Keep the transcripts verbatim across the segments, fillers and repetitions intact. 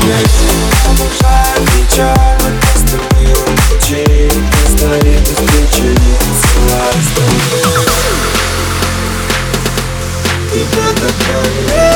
Обожаю печаль, остальные ключи, стоит без причин, целая стороны. Тебя такой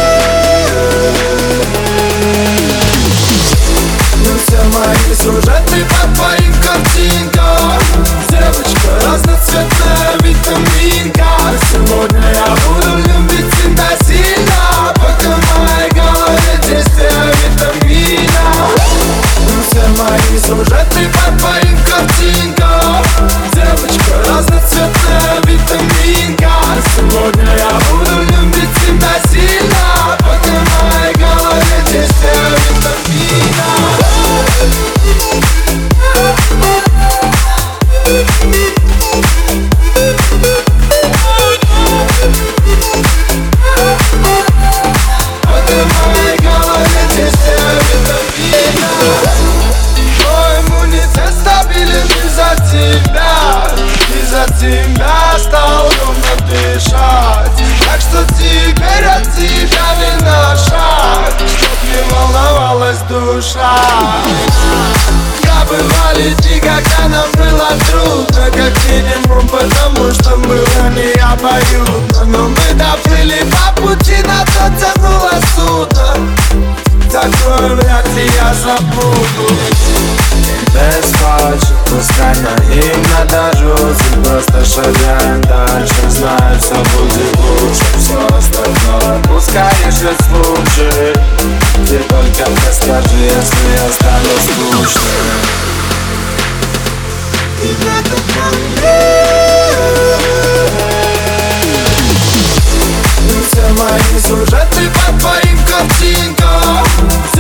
ну все мои сюжеты по твоим картинкам. Девочка разноцветная витаминка. Сегодня я буду любить тебя сильно, пока в моей голове действие витамина. Ну все мои сюжеты по твоим картинкам. Девочка разноцветная витаминка. Сегодня я буду любить тебя сильно, пока в моей голове действие витамина. Тебя стал ровно дышать, так что теперь от тебя не на шаг, чтоб не волновалась душа. Я бывали дни, когда нам было трудно, как минимум, потому что было не обоюдно. Но мы доплыли по пути, на то тянуло судно. Такое вряд ли я забуду. Без хочет, пускай наивно дождутся. Просто шагаем дальше, знаю, все будет лучше. Все остальное пускай ждет случай. Ты только мне скажи, если я стану скучным. Тебя такой все мои сюжеты по твоим картинкам.